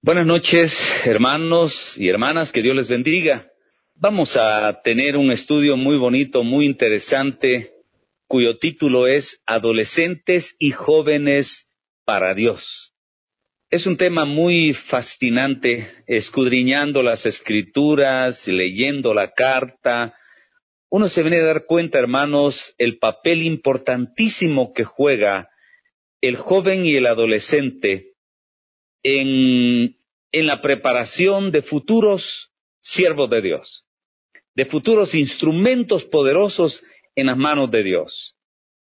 Buenas noches, hermanos y hermanas, que Dios les bendiga. Vamos a tener un estudio muy bonito, muy interesante, cuyo título es Adolescentes y jóvenes para Dios. Es un tema muy fascinante, escudriñando las Escrituras, leyendo la carta. Uno se viene a dar cuenta, hermanos, el papel importantísimo que juega el joven y el adolescente en la preparación de futuros siervos de Dios, de futuros instrumentos poderosos en las manos de Dios.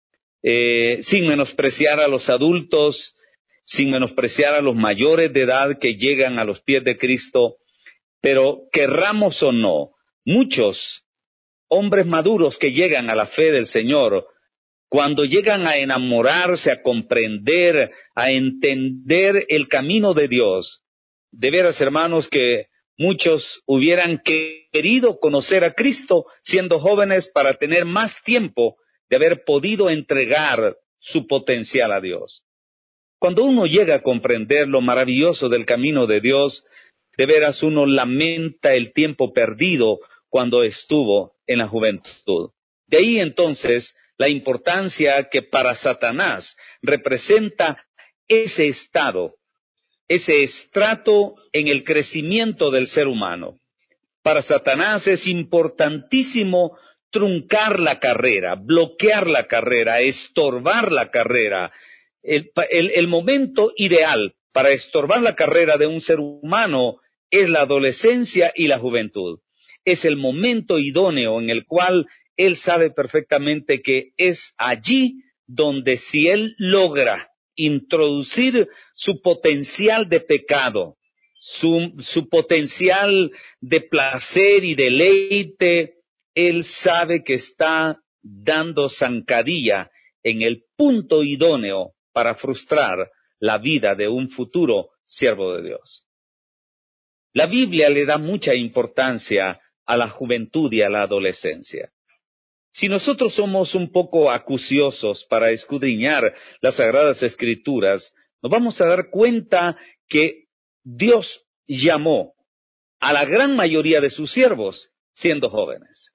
Sin menospreciar a los adultos, sin menospreciar a los mayores de edad que llegan a los pies de Cristo, pero querramos o no, muchos hombres maduros que llegan a la fe del Señor, cuando llegan a enamorarse, a comprender, a entender el camino de Dios, de veras, hermanos, que muchos hubieran querido conocer a Cristo siendo jóvenes para tener más tiempo de haber podido entregar su potencial a Dios. Cuando uno llega a comprender lo maravilloso del camino de Dios, de veras uno lamenta el tiempo perdido cuando estuvo en la juventud. De ahí entonces la importancia que para Satanás representa ese estado, ese estrato en el crecimiento del ser humano. Para Satanás es importantísimo truncar la carrera, bloquear la carrera, estorbar la carrera. El momento ideal para estorbar la carrera de un ser humano es la adolescencia y la juventud. Es el momento idóneo en el cual él sabe perfectamente que es allí donde si él logra introducir su potencial de pecado, su potencial de placer y deleite, él sabe que está dando zancadilla en el punto idóneo para frustrar la vida de un futuro siervo de Dios. La Biblia le da mucha importancia a la juventud y a la adolescencia. Si nosotros somos un poco acuciosos para escudriñar las Sagradas Escrituras, nos vamos a dar cuenta que Dios llamó a la gran mayoría de sus siervos siendo jóvenes.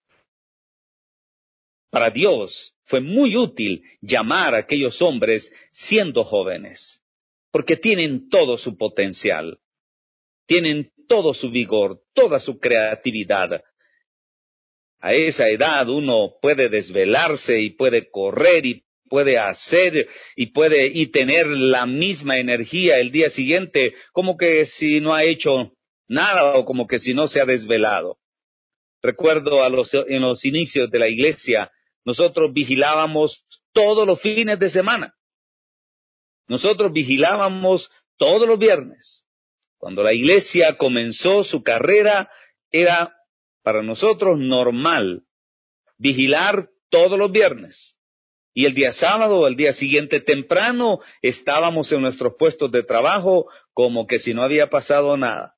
Para Dios fue muy útil llamar a aquellos hombres siendo jóvenes, porque tienen todo su potencial, tienen todo su vigor, toda su creatividad. A esa edad uno puede desvelarse y puede correr y puede hacer y tener la misma energía el día siguiente, como que si no ha hecho nada o como que si no se ha desvelado. Recuerdo en los inicios de la iglesia, nosotros vigilábamos todos los fines de semana. Nosotros vigilábamos todos los viernes. Cuando la iglesia comenzó su carrera, era para nosotros normal vigilar todos los viernes. Y el día sábado o el día siguiente temprano estábamos en nuestros puestos de trabajo como que si no había pasado nada.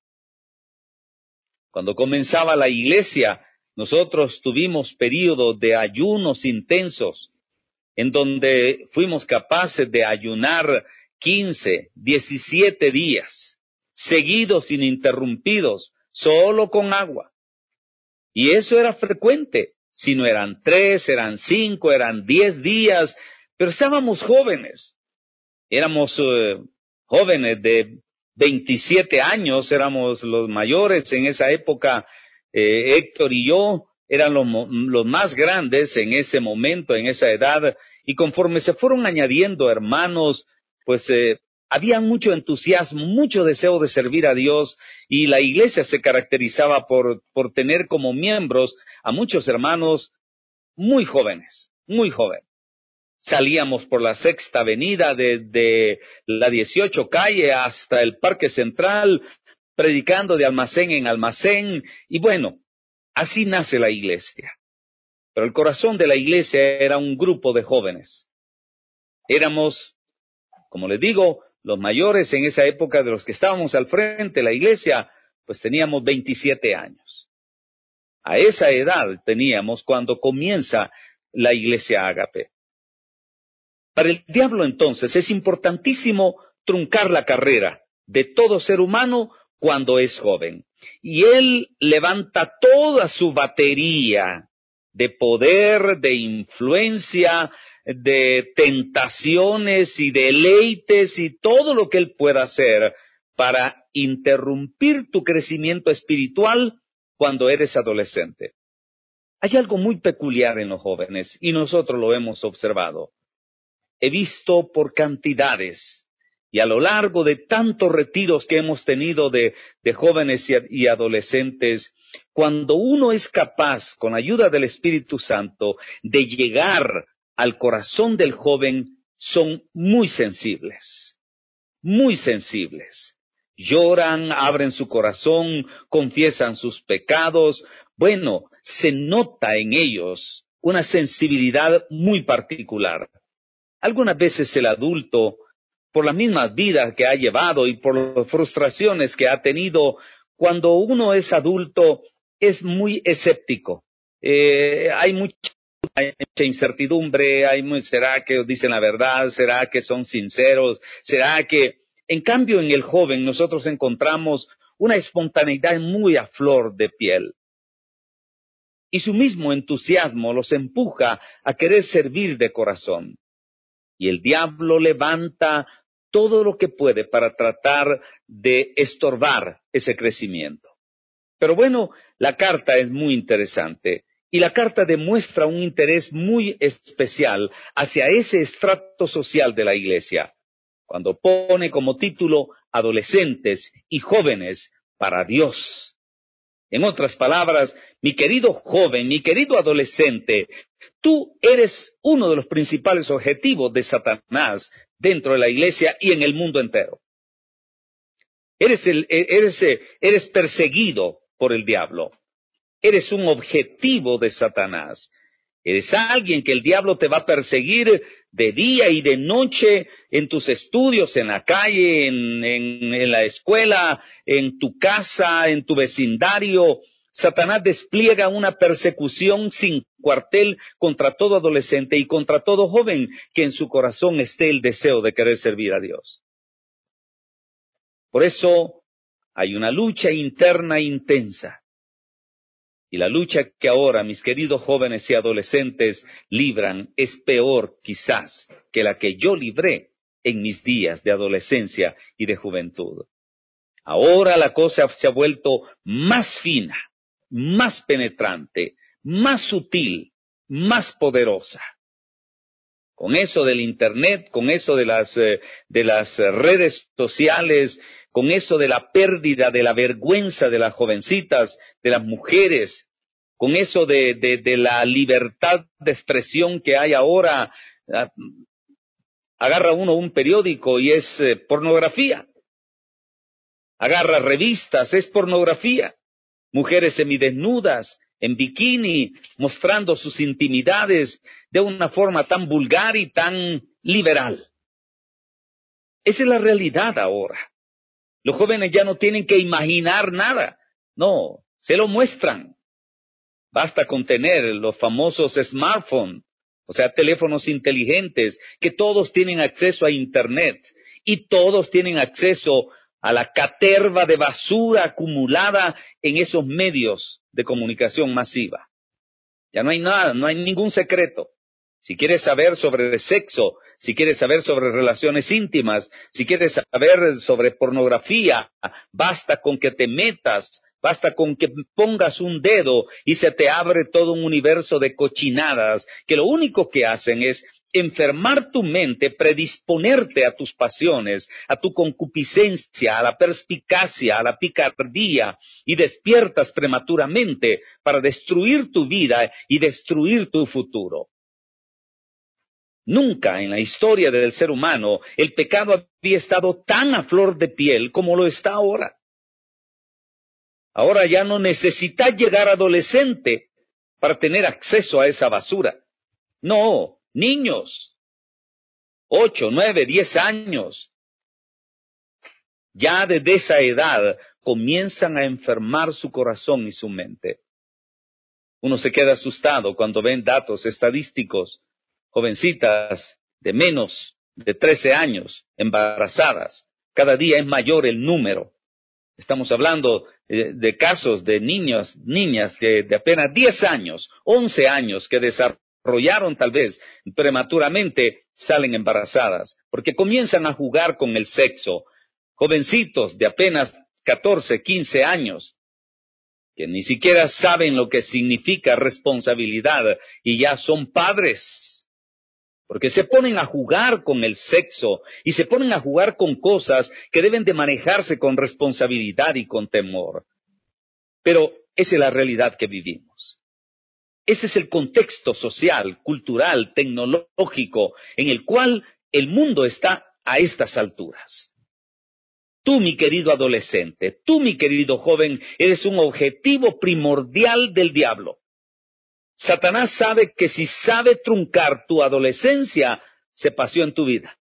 Cuando comenzaba la iglesia, nosotros tuvimos periodos de ayunos intensos en donde fuimos capaces de ayunar 15, 17 días, seguidos, ininterrumpidos, solo con agua. Y eso era frecuente. Si no eran 3, eran 5, eran 10 días, pero estábamos jóvenes. Éramos jóvenes de 27 años, éramos los mayores en esa época. Héctor y yo eran los más grandes en ese momento, en esa edad, y conforme se fueron añadiendo hermanos, pues había mucho entusiasmo, mucho deseo de servir a Dios, y la iglesia se caracterizaba por tener como miembros a muchos hermanos muy jóvenes, muy jóvenes. Salíamos por la Sexta Avenida desde la 18 calle hasta el Parque Central, predicando de almacén en almacén, y bueno, así nace la iglesia. Pero el corazón de la iglesia era un grupo de jóvenes. Éramos, como les digo, los mayores en esa época de los que estábamos al frente de la iglesia, pues teníamos 27 años. A esa edad teníamos cuando comienza la iglesia Ágape. Para el diablo entonces es importantísimo truncar la carrera de todo ser humano cuando es joven. Y él levanta toda su batería de poder, de influencia, de tentaciones y deleites y todo lo que él pueda hacer para interrumpir tu crecimiento espiritual cuando eres adolescente. Hay algo muy peculiar en los jóvenes y nosotros lo hemos observado. He visto por cantidades y a lo largo de tantos retiros que hemos tenido de jóvenes y adolescentes, cuando uno es capaz, con ayuda del Espíritu Santo, de llegar al corazón del joven, son muy sensibles, muy sensibles. Lloran, abren su corazón, confiesan sus pecados. Bueno, se nota en ellos una sensibilidad muy particular. Algunas veces el adulto, por la misma vida que ha llevado y por las frustraciones que ha tenido, cuando uno es adulto, es muy escéptico. Hay mucha incertidumbre, ¿será que dicen la verdad? ¿Será que son sinceros? ¿Será que...? En cambio, en el joven nosotros encontramos una espontaneidad muy a flor de piel. Y su mismo entusiasmo los empuja a querer servir de corazón. Y el diablo levanta todo lo que puede para tratar de estorbar ese crecimiento. Pero bueno, la carta es muy interesante y la carta demuestra un interés muy especial hacia ese estrato social de la iglesia, cuando pone como título Adolescentes y jóvenes para Dios. En otras palabras, mi querido joven, mi querido adolescente, tú eres uno de los principales objetivos de Satanás dentro de la iglesia y en el mundo entero. Eres perseguido por el diablo. Eres un objetivo de Satanás. Eres alguien que el diablo te va a perseguir de día y de noche en tus estudios, en la calle, en la escuela, en tu casa, en tu vecindario. Satanás despliega una persecución sin cuartel contra todo adolescente y contra todo joven que en su corazón esté el deseo de querer servir a Dios. Por eso hay una lucha interna intensa. Y la lucha que ahora mis queridos jóvenes y adolescentes libran es peor quizás que la que yo libré en mis días de adolescencia y de juventud. Ahora la cosa se ha vuelto más fina, más penetrante, más sutil, más poderosa. Con eso del Internet, con eso de las redes sociales, con eso de la pérdida de la vergüenza de las jovencitas, de las mujeres, con eso de la libertad de expresión que hay ahora, agarra uno un periódico y es pornografía. Agarra revistas, es pornografía. Mujeres semidesnudas, en bikini, mostrando sus intimidades de una forma tan vulgar y tan liberal. Esa es la realidad ahora. Los jóvenes ya no tienen que imaginar nada. No, se lo muestran. Basta con tener los famosos smartphones, o sea, teléfonos inteligentes, que todos tienen acceso a Internet y todos tienen acceso a la caterva de basura acumulada en esos medios de comunicación masiva. Ya no hay nada, no hay ningún secreto. Si quieres saber sobre sexo, si quieres saber sobre relaciones íntimas, si quieres saber sobre pornografía, basta con que te metas, basta con que pongas un dedo y se te abre todo un universo de cochinadas que lo único que hacen es enfermar tu mente, predisponerte a tus pasiones, a tu concupiscencia, a la perspicacia, a la picardía, y despiertas prematuramente para destruir tu vida y destruir tu futuro. Nunca en la historia del ser humano el pecado había estado tan a flor de piel como lo está ahora. Ahora ya no necesitas llegar adolescente para tener acceso a esa basura. No, niños, 8, 9, 10 años, ya desde esa edad comienzan a enfermar su corazón y su mente. Uno se queda asustado cuando ven datos estadísticos, jovencitas de menos de 13 años, embarazadas. Cada día es mayor el número. Estamos hablando de casos de niñas de apenas 10 años, 11 años, que desarrollaron tal vez prematuramente, salen embarazadas, porque comienzan a jugar con el sexo. Jovencitos de apenas 14, 15 años, que ni siquiera saben lo que significa responsabilidad y ya son padres, porque se ponen a jugar con el sexo y se ponen a jugar con cosas que deben de manejarse con responsabilidad y con temor. Pero esa es la realidad que vivimos. Ese es el contexto social, cultural, tecnológico en el cual el mundo está a estas alturas. Tú, mi querido adolescente, tú, mi querido joven, eres un objetivo primordial del diablo. Satanás sabe que si sabe truncar tu adolescencia, se paseó en tu vida.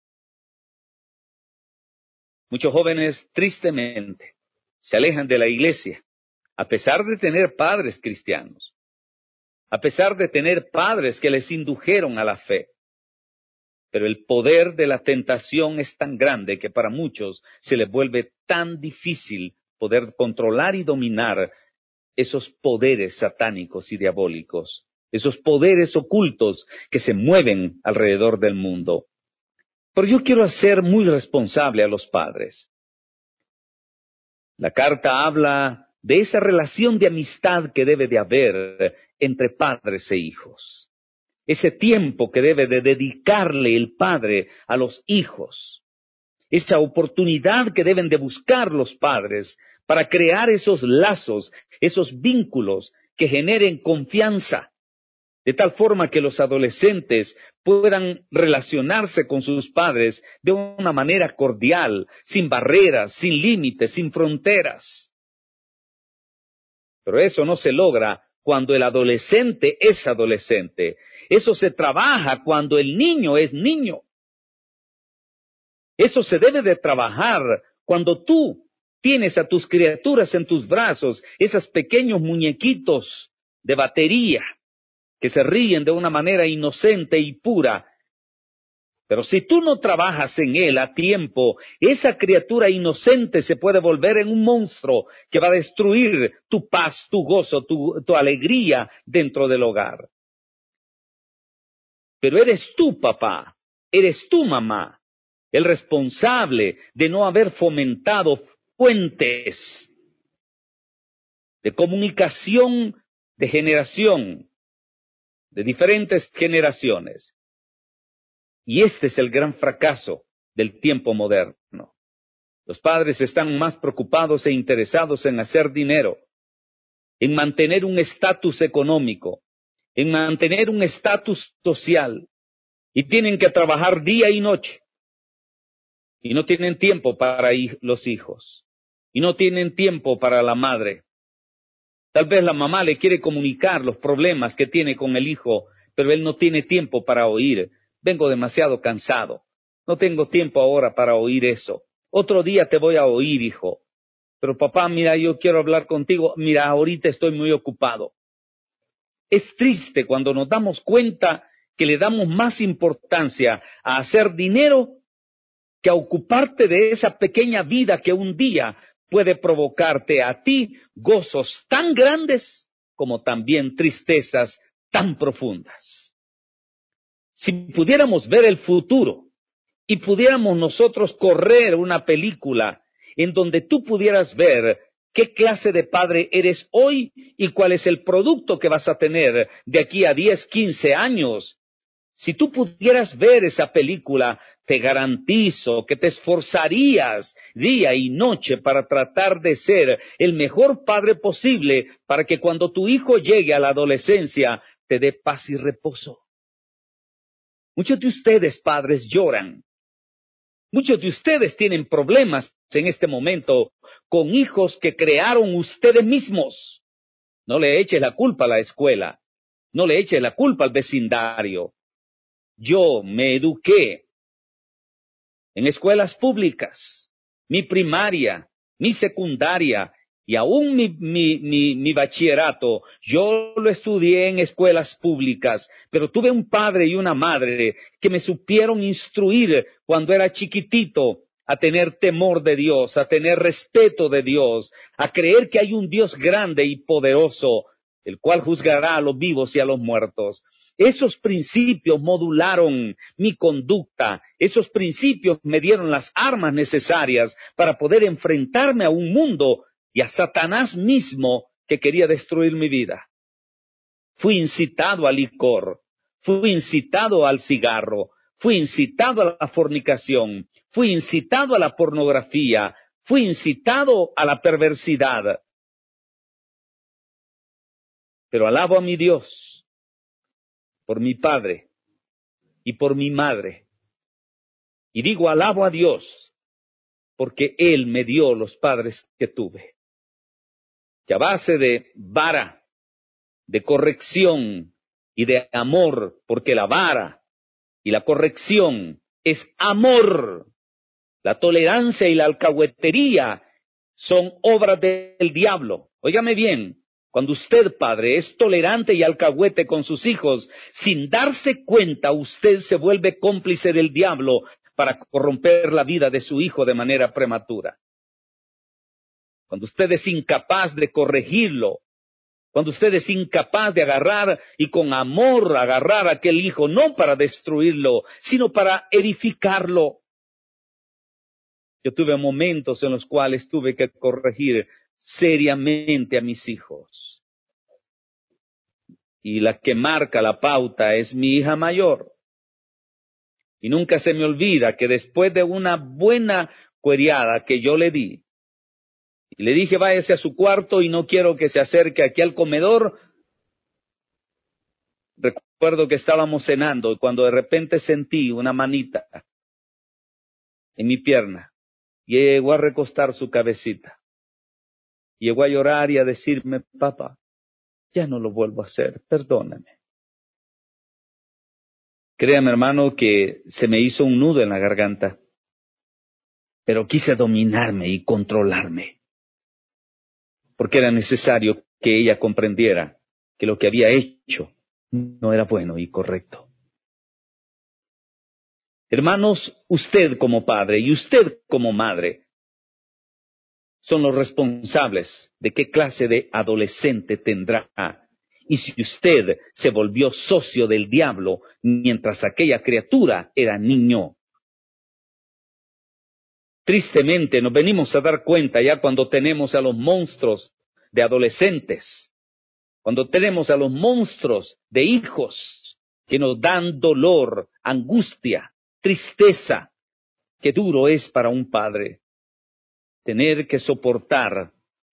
Muchos jóvenes, tristemente, se alejan de la iglesia, a pesar de tener padres cristianos, a pesar de tener padres que les indujeron a la fe. Pero el poder de la tentación es tan grande que para muchos se les vuelve tan difícil poder controlar y dominar esos poderes satánicos y diabólicos, esos poderes ocultos que se mueven alrededor del mundo. Pero yo quiero hacer muy responsable a los padres. La carta habla de esa relación de amistad que debe de haber entre padres e hijos. Ese tiempo que debe de dedicarle el padre a los hijos. Esa oportunidad que deben de buscar los padres para crear esos lazos, esos vínculos que generen confianza, de tal forma que los adolescentes puedan relacionarse con sus padres de una manera cordial, sin barreras, sin límites, sin fronteras. Pero eso no se logra cuando el adolescente es adolescente. Eso se trabaja cuando el niño es niño. Eso se debe de trabajar cuando tú tienes a tus criaturas en tus brazos, esos pequeños muñequitos de batería que se ríen de una manera inocente y pura. Pero si tú no trabajas en él a tiempo, esa criatura inocente se puede volver en un monstruo que va a destruir tu paz, tu gozo, tu alegría dentro del hogar. Pero eres tú, papá, eres tú, mamá, el responsable de no haber fomentado fuentes de comunicación de generación, de diferentes generaciones. Y este es el gran fracaso del tiempo moderno. Los padres están más preocupados e interesados en hacer dinero, en mantener un estatus económico, en mantener un estatus social, y tienen que trabajar día y noche, y no tienen tiempo para los hijos, y no tienen tiempo para la madre. Tal vez la mamá le quiere comunicar los problemas que tiene con el hijo, pero él no tiene tiempo para oír. Vengo demasiado cansado. No tengo tiempo ahora para oír eso. Otro día te voy a oír, hijo. Pero papá, mira, yo quiero hablar contigo. Mira, ahorita estoy muy ocupado. Es triste cuando nos damos cuenta que le damos más importancia a hacer dinero que a ocuparte de esa pequeña vida que un día puede provocarte a ti gozos tan grandes como también tristezas tan profundas. Si pudiéramos ver el futuro y pudiéramos nosotros correr una película en donde tú pudieras ver qué clase de padre eres hoy y cuál es el producto que vas a tener de aquí a 10, 15 años, si tú pudieras ver esa película, te garantizo que te esforzarías día y noche para tratar de ser el mejor padre posible para que cuando tu hijo llegue a la adolescencia te dé paz y reposo. Muchos de ustedes, padres, lloran. Muchos de ustedes tienen problemas en este momento con hijos que crearon ustedes mismos. No le eches la culpa a la escuela. No le eches la culpa al vecindario. Yo me eduqué en escuelas públicas, mi primaria, mi secundaria y aún mi bachillerato. Yo lo estudié en escuelas públicas, pero tuve un padre y una madre que me supieron instruir cuando era chiquitito a tener temor de Dios, a tener respeto de Dios, a creer que hay un Dios grande y poderoso, el cual juzgará a los vivos y a los muertos. Esos principios modularon mi conducta, esos principios me dieron las armas necesarias para poder enfrentarme a un mundo y a Satanás mismo que quería destruir mi vida. Fui incitado al licor, fui incitado al cigarro, fui incitado a la fornicación, fui incitado a la pornografía, fui incitado a la perversidad. Pero alabo a mi Dios por mi padre y por mi madre. Y digo alabo a Dios porque Él me dio los padres que tuve. Que a base de vara, de corrección y de amor, porque la vara y la corrección es amor. La tolerancia y la alcahuetería son obras del diablo. Óigame bien, cuando usted, padre, es tolerante y alcahuete con sus hijos, sin darse cuenta, usted se vuelve cómplice del diablo para corromper la vida de su hijo de manera prematura. Cuando usted es incapaz de corregirlo, cuando usted es incapaz de agarrar y con amor agarrar a aquel hijo, no para destruirlo, sino para edificarlo. Yo tuve momentos en los cuales tuve que corregir seriamente a mis hijos. Y la que marca la pauta es mi hija mayor. Y nunca se me olvida que después de una buena cuereada que yo le di, y le dije váyase a su cuarto y no quiero que se acerque aquí al comedor. Recuerdo que estábamos cenando y cuando de repente sentí una manita en mi pierna, y llegó a recostar su cabecita. Llegó a llorar y a decirme, papá, ya no lo vuelvo a hacer, perdóname. Créame, hermano, que se me hizo un nudo en la garganta, pero quise dominarme y controlarme, porque era necesario que ella comprendiera que lo que había hecho no era bueno y correcto. Hermanos, usted como padre y usted como madre son los responsables de qué clase de adolescente tendrá. Y si usted se volvió socio del diablo mientras aquella criatura era niño. Tristemente nos venimos a dar cuenta ya cuando tenemos a los monstruos de adolescentes, cuando tenemos a los monstruos de hijos que nos dan dolor, angustia, tristeza. Qué duro es para un padre tener que soportar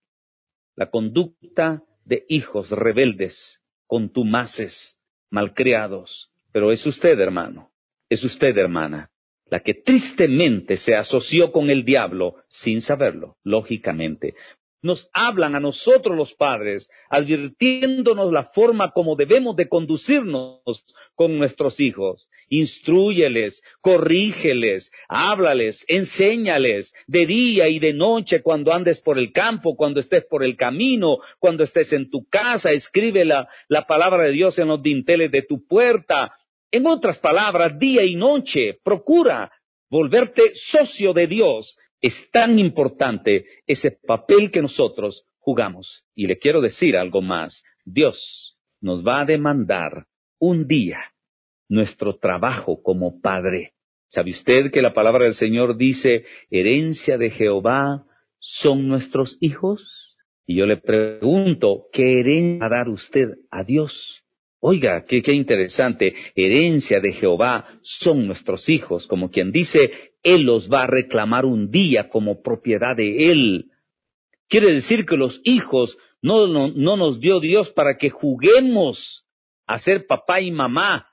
la conducta de hijos rebeldes, contumaces, malcriados. Pero es usted, hermano, es usted, hermana, la que tristemente se asoció con el diablo sin saberlo, lógicamente. Nos hablan a nosotros los padres, advirtiéndonos la forma como debemos de conducirnos con nuestros hijos. Instrúyeles, corrígeles, háblales, enséñales de día y de noche cuando andes por el campo, cuando estés por el camino, cuando estés en tu casa, escribe la palabra de Dios en los dinteles de tu puerta. En otras palabras, día y noche, procura volverte socio de Dios. Es tan importante ese papel que nosotros jugamos. Y le quiero decir algo más. Dios nos va a demandar un día nuestro trabajo como padre. ¿Sabe usted que la palabra del Señor dice, herencia de Jehová son nuestros hijos? Y yo le pregunto, ¿qué herencia va a dar usted a Dios? Oiga, qué interesante, herencia de Jehová son nuestros hijos, como quien dice, Él los va a reclamar un día como propiedad de Él. Quiere decir que los hijos no nos dio Dios para que juguemos a ser papá y mamá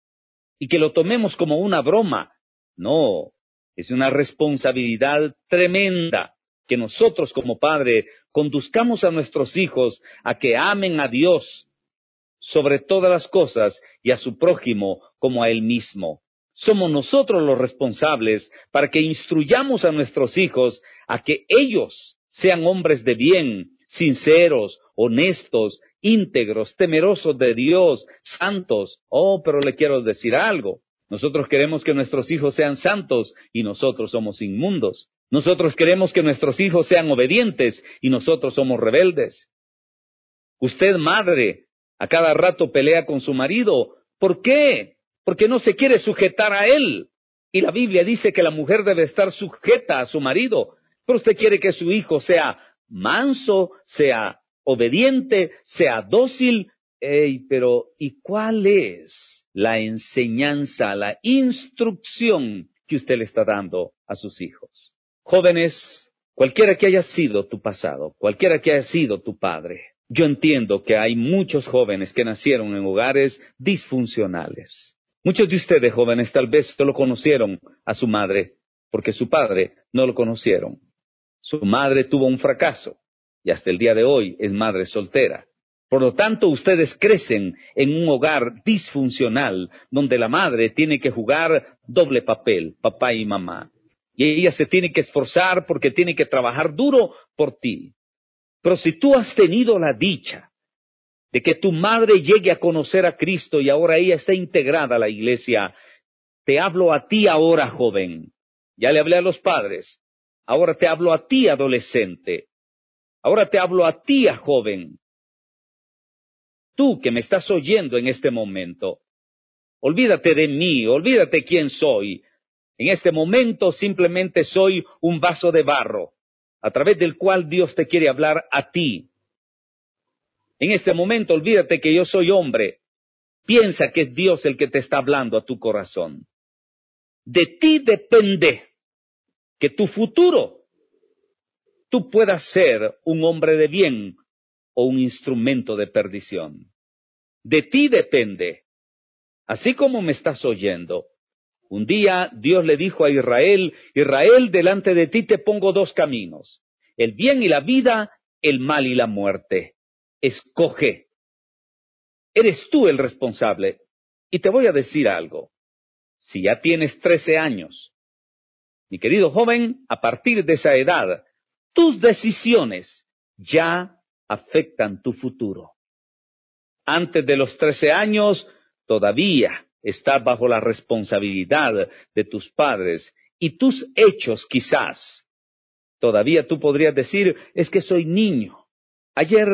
y que lo tomemos como una broma. No, es una responsabilidad tremenda que nosotros como padre conduzcamos a nuestros hijos a que amen a Dios sobre todas las cosas y a su prójimo como a él mismo. Somos nosotros los responsables para que instruyamos a nuestros hijos a que ellos sean hombres de bien, sinceros, honestos, íntegros, temerosos de Dios, santos. Oh, pero le quiero decir algo. Nosotros queremos que nuestros hijos sean santos y nosotros somos inmundos. Nosotros queremos que nuestros hijos sean obedientes y nosotros somos rebeldes. Usted, madre, a cada rato pelea con su marido. ¿Por qué? Porque no se quiere sujetar a él. Y la Biblia dice que la mujer debe estar sujeta a su marido. Pero usted quiere que su hijo sea manso, sea obediente, sea dócil. Pero ¿y cuál es la enseñanza, la instrucción que usted le está dando a sus hijos? Jóvenes, cualquiera que haya sido tu pasado, cualquiera que haya sido tu padre, yo entiendo que hay muchos jóvenes que nacieron en hogares disfuncionales. Muchos de ustedes, jóvenes, tal vez solo conocieron a su madre porque su padre no lo conocieron. Su madre tuvo un fracaso y hasta el día de hoy es madre soltera. Por lo tanto, ustedes crecen en un hogar disfuncional donde la madre tiene que jugar doble papel, papá y mamá. Y ella se tiene que esforzar porque tiene que trabajar duro por ti. Pero si tú has tenido la dicha de que tu madre llegue a conocer a Cristo y ahora ella está integrada a la iglesia, te hablo a ti ahora, joven. Ya le hablé a los padres. Ahora te hablo a ti, adolescente. Ahora te hablo a ti, joven. Tú que me estás oyendo en este momento, olvídate de mí, olvídate quién soy. En este momento simplemente soy un vaso de barro, a través del cual Dios te quiere hablar a ti. En este momento olvídate que yo soy hombre. Piensa que es Dios el que te está hablando a tu corazón. De ti depende que tu futuro, tú puedas ser un hombre de bien o un instrumento de perdición. De ti depende. Así como me estás oyendo, un día Dios le dijo a Israel, Israel, delante de ti te pongo dos caminos, el bien y la vida, el mal y la muerte. Escoge. Eres tú el responsable. Y te voy a decir algo. Si ya tienes 13 años, mi querido joven, a partir de esa edad, tus decisiones ya afectan tu futuro. Antes de los 13 años, todavía estás bajo la responsabilidad de tus padres y tus hechos quizás. Todavía tú podrías decir, es que soy niño. Ayer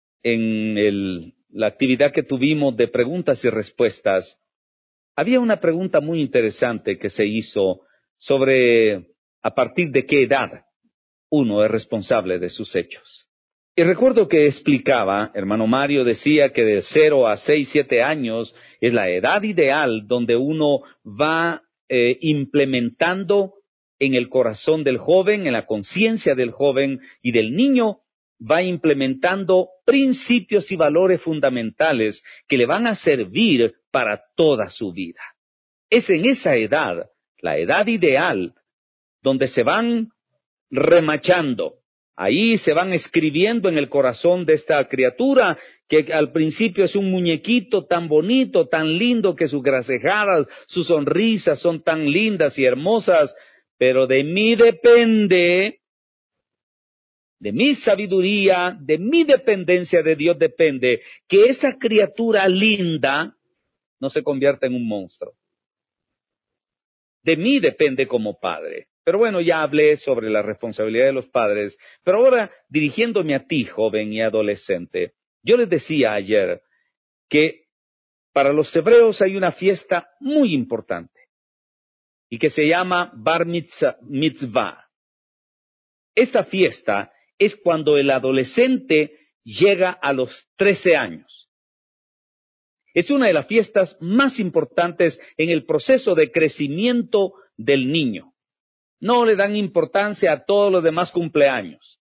en la actividad que tuvimos de preguntas y respuestas, había una pregunta muy interesante que se hizo sobre a partir de qué edad uno es responsable de sus hechos. Y recuerdo que explicaba, hermano Mario decía que de 0 a 6, 7 años es la edad ideal donde uno va implementando en el corazón del joven, en la conciencia del joven y del niño, va implementando principios y valores fundamentales que le van a servir para toda su vida. Es en esa edad, la edad ideal, donde se van remachando. Ahí se van escribiendo en el corazón de esta criatura, que al principio es un muñequito tan bonito, tan lindo, que sus gracejadas, sus sonrisas son tan lindas y hermosas, pero de mí depende, de mi sabiduría, de mi dependencia de Dios depende, que esa criatura linda no se convierta en un monstruo. De mí depende como padre. Pero bueno, ya hablé sobre la responsabilidad de los padres, pero ahora dirigiéndome a ti, joven y adolescente, yo les decía ayer que para los hebreos hay una fiesta muy importante y que se llama Bar Mitzvah. Esta fiesta es cuando el adolescente llega a los 13 años. Es una de las fiestas más importantes en el proceso de crecimiento del niño. No le dan importancia a todos los demás cumpleaños.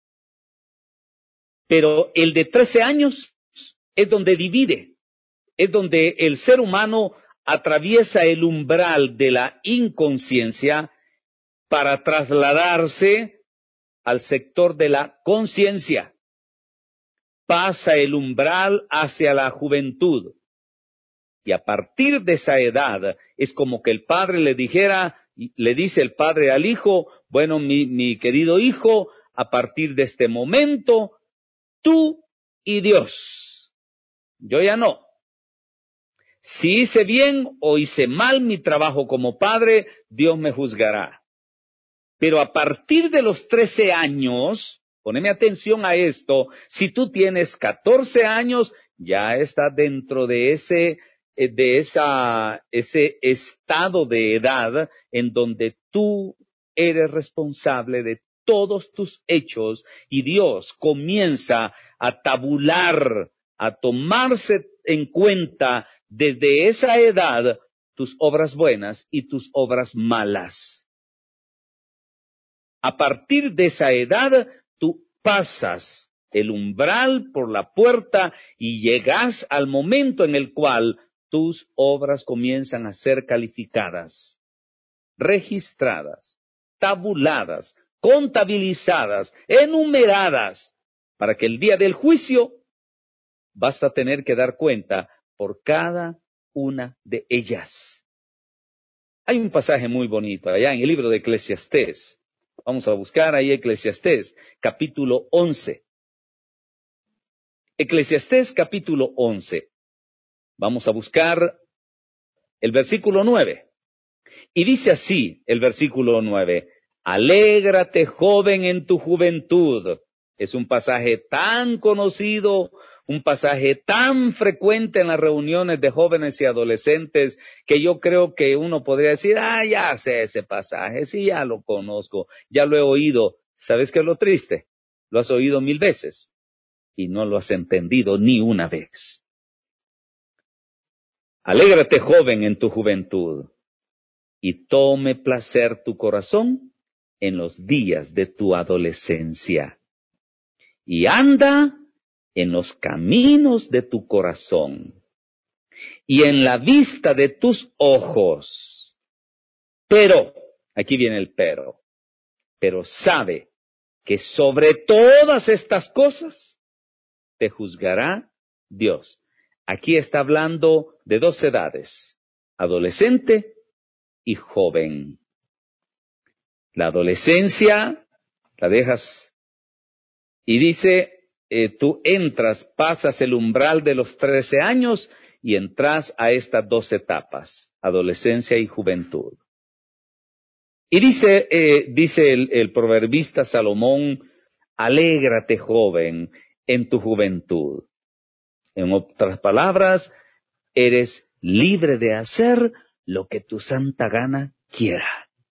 Pero el de 13 años es donde divide, es donde el ser humano atraviesa el umbral de la inconsciencia para trasladarse al sector de la conciencia. Pasa el umbral hacia la juventud. Y a partir de esa edad es como que el padre le dijera, le dice el padre al hijo, bueno, mi querido hijo, a partir de este momento, tú y Dios. Yo ya no. Si hice bien o hice mal mi trabajo como padre, Dios me juzgará. Pero a partir de los 13 años, poneme atención a esto, si tú tienes 14 años, ya está dentro de ese estado de edad en donde tú eres responsable de todos tus hechos y Dios comienza a tabular, a tomarse en cuenta desde esa edad tus obras buenas y tus obras malas. A partir de esa edad, tú pasas el umbral por la puerta y llegas al momento en el cual tus obras comienzan a ser calificadas, registradas, tabuladas, contabilizadas, enumeradas, para que el día del juicio vas a tener que dar cuenta por cada una de ellas. Hay un pasaje muy bonito allá en el libro de Eclesiastés. Vamos a buscar ahí Eclesiastés, capítulo 11. Eclesiastés, capítulo 11. Vamos a buscar el versículo 9. Y dice así el versículo 9. Alégrate, joven, en tu juventud. Es un pasaje tan conocido, un pasaje tan frecuente en las reuniones de jóvenes y adolescentes que yo creo que uno podría decir, ya sé ese pasaje, sí, ya lo conozco, ya lo he oído. ¿Sabes qué es lo triste? Lo has oído 1000 veces y no lo has entendido ni una vez. Alégrate, joven, en tu juventud, y tome placer tu corazón en los días de tu adolescencia. Y anda en los caminos de tu corazón y en la vista de tus ojos. Pero, aquí viene el pero sabe que sobre todas estas cosas te juzgará Dios. Aquí está hablando de 2 edades, adolescente y joven. La adolescencia la dejas y dice, tú entras, pasas el umbral de los 13 años y entras a estas 2 etapas, adolescencia y juventud. Y dice el proverbista Salomón, alégrate, joven, en tu juventud. En otras palabras, eres libre de hacer lo que tu santa gana quiera.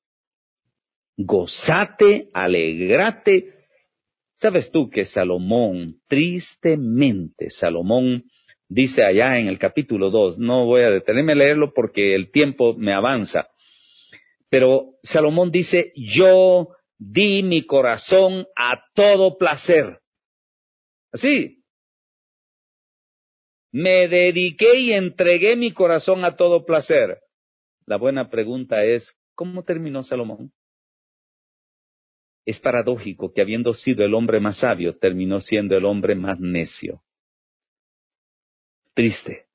Gozate, alegrate. ¿Sabes tú que Salomón, tristemente, Salomón dice allá en el capítulo 2, no voy a detenerme a leerlo porque el tiempo me avanza, pero Salomón dice, yo di mi corazón a todo placer. Así. Me dediqué y entregué mi corazón a todo placer. La buena pregunta es, ¿cómo terminó Salomón? Es paradójico que habiendo sido el hombre más sabio, terminó siendo el hombre más necio. Triste.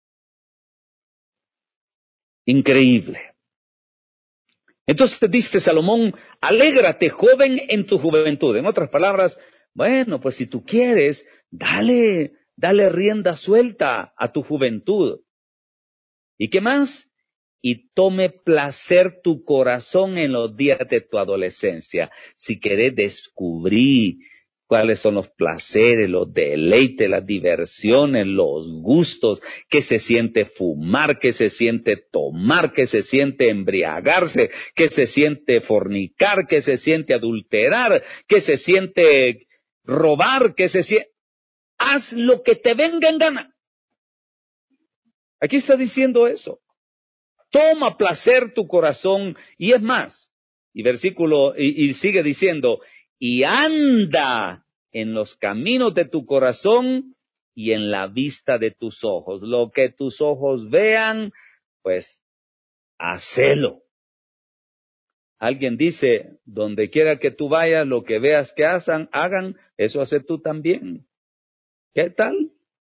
Increíble. Entonces dice Salomón, alégrate, joven, en tu juventud. En otras palabras, bueno, pues si tú quieres, dale rienda suelta a tu juventud. ¿Y qué más? Y tome placer tu corazón en los días de tu adolescencia. Si querés descubrir cuáles son los placeres, los deleites, las diversiones, los gustos, qué se siente fumar, qué se siente tomar, qué se siente embriagarse, qué se siente fornicar, qué se siente adulterar, qué se siente robar, qué se siente... Haz lo que te venga en gana. Aquí está diciendo eso. Toma placer tu corazón, y es más, y sigue diciendo, y anda en los caminos de tu corazón y en la vista de tus ojos. Lo que tus ojos vean, pues, hacelo. Alguien dice, donde quiera que tú vayas, lo que veas que hagan, eso hace tú también. ¿Qué tal?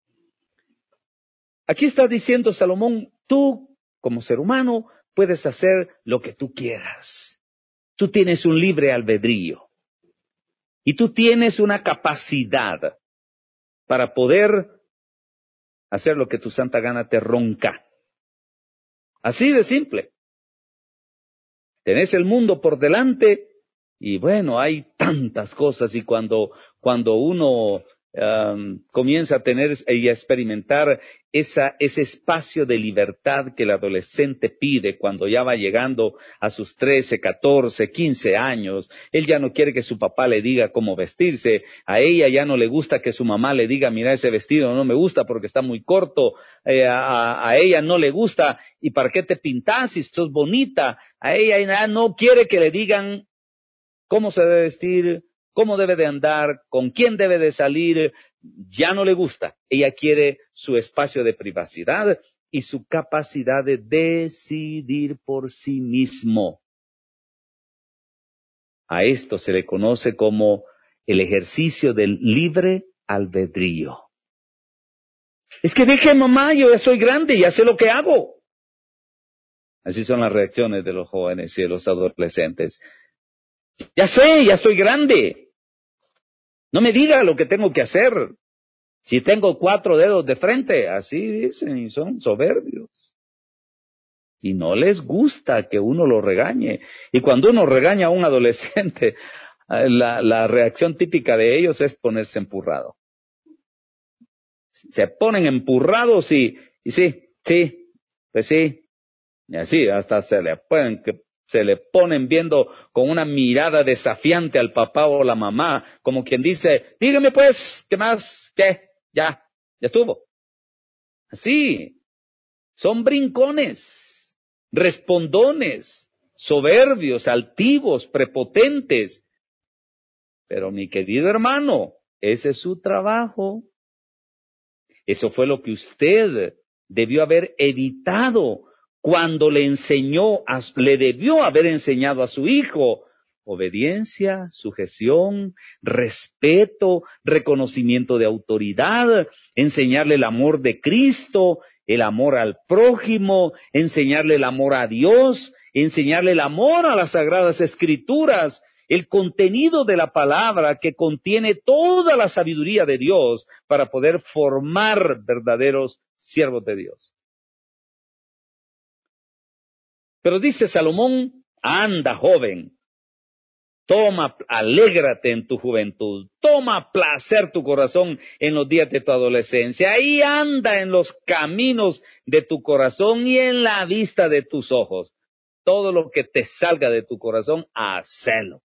Aquí está diciendo Salomón, tú, como ser humano, puedes hacer lo que tú quieras. Tú tienes un libre albedrío. Y tú tienes una capacidad para poder hacer lo que tu santa gana te ronca. Así de simple. Tenés el mundo por delante y bueno, hay tantas cosas y cuando uno comienza a tener y a experimentar ese espacio de libertad que el adolescente pide cuando ya va llegando a sus 13, 14, 15 años, él ya no quiere que su papá le diga cómo vestirse, a ella ya no le gusta que su mamá le diga, mira ese vestido no me gusta porque está muy corto, a ella no le gusta, ¿y para qué te pintas si sos bonita? A ella ya no quiere que le digan cómo se debe vestir, cómo debe de andar, con quién debe de salir, ya no le gusta. Ella quiere su espacio de privacidad y su capacidad de decidir por sí mismo. A esto se le conoce como el ejercicio del libre albedrío. Es que deje mamá, yo ya soy grande, ya sé lo que hago. Así son las reacciones de los jóvenes y de los adolescentes. Ya sé, ya estoy grande. No me diga lo que tengo que hacer. Si tengo 4 dedos de frente, así dicen, y son soberbios. Y no les gusta que uno lo regañe. Y cuando uno regaña a un adolescente, la reacción típica de ellos es ponerse empurrado. Se ponen empurrados y sí, pues sí. Y así, hasta se le ponen viendo con una mirada desafiante al papá o la mamá, como quien dice, dígame pues, ¿qué más? ¿Qué? Ya estuvo. Así, son brincones, respondones, soberbios, altivos, prepotentes. Pero mi querido hermano, ese es su trabajo. Eso fue lo que usted debió haber evitado cuando le debió haber enseñado a su hijo obediencia, sujeción, respeto, reconocimiento de autoridad, enseñarle el amor de Cristo, el amor al prójimo, enseñarle el amor a Dios, enseñarle el amor a las Sagradas Escrituras, el contenido de la palabra que contiene toda la sabiduría de Dios para poder formar verdaderos siervos de Dios. Pero dice Salomón, anda joven, alégrate en tu juventud, toma placer tu corazón en los días de tu adolescencia, ahí anda en los caminos de tu corazón y en la vista de tus ojos. Todo lo que te salga de tu corazón, hacelo.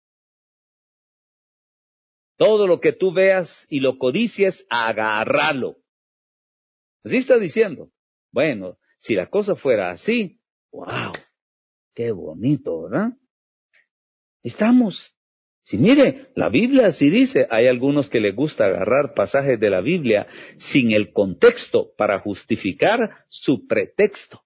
Todo lo que tú veas y lo codicies, agárralo. Así está diciendo. Bueno, si la cosa fuera así, wow, qué bonito, ¿verdad? Estamos. Si mire, la Biblia así dice, hay algunos que les gusta agarrar pasajes de la Biblia sin el contexto para justificar su pretexto.